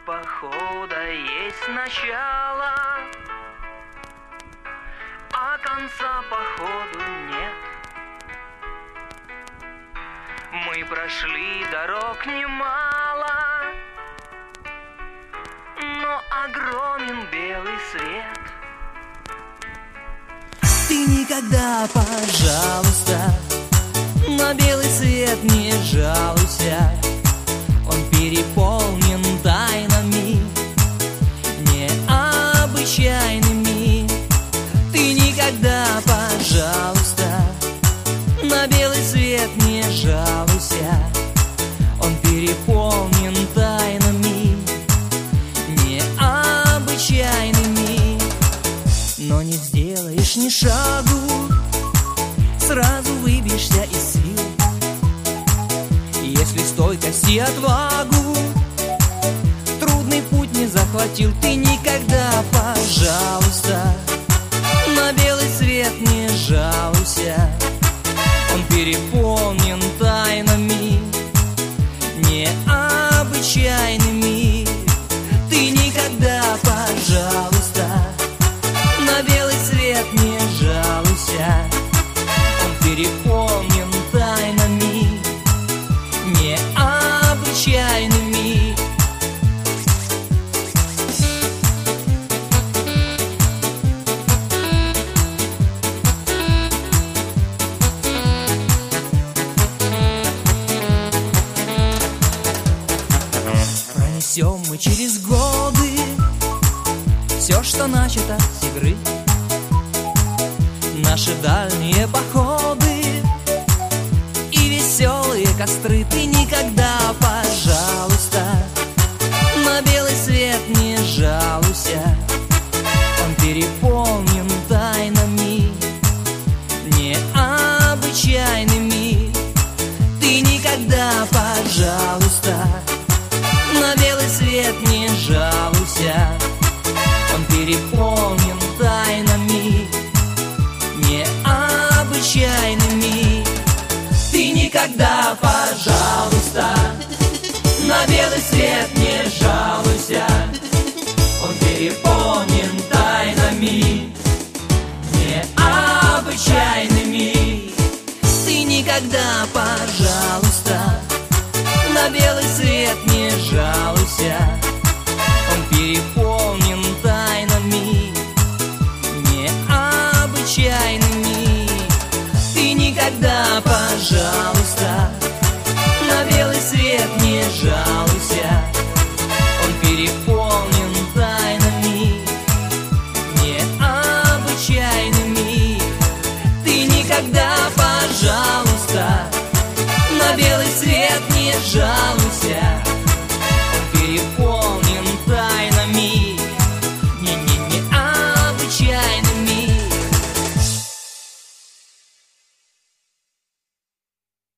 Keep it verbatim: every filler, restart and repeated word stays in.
похода есть начало, а конца походу нет. Мы прошли дорог немало, но огромен белый свет. Ты никогда, пожалуйста, на белый свет не жалуйся. Он переполнен тайнами необычайными. Ты никогда, пожалуйста, на белый свет не жалуйся. Он переполнен тайнами необычайными. Но не сделаешь ни шагу, сразу выбьешься из сил. Если стойкость и отвагу трудный путь не захватил, ты никогда, пожалуйста, на белый свет не жалуйся. Он переполнен тайнами необычайными. Ты никогда, пожалуйста, на белый свет не жалуйся. Он переполнен тайнами необычайными. Пронесем мы через годы все, что начато с игры. Наши дальние походы и веселые костры. Ты никогда, пожалуйста, на белый свет не жалуйся. Он переполнен тайнами необычайными. Ты никогда, пожалуйста, на белый свет не жалуйся. Он переполнен тайнами необычайными. Ты никогда, пожалуйста, на белый свет не жалуйся. Он переполнен тайнами необычайными. Ты никогда, пожалуйста, на белый свет не жалуйся. Он переполнен тайнами необычайными. Ты никогда, пожалуйста, на белый свет не жалуйся. Он переполнен тайнами необычайными. Ты никогда, пожалуйста, на белый свет не жалуйся.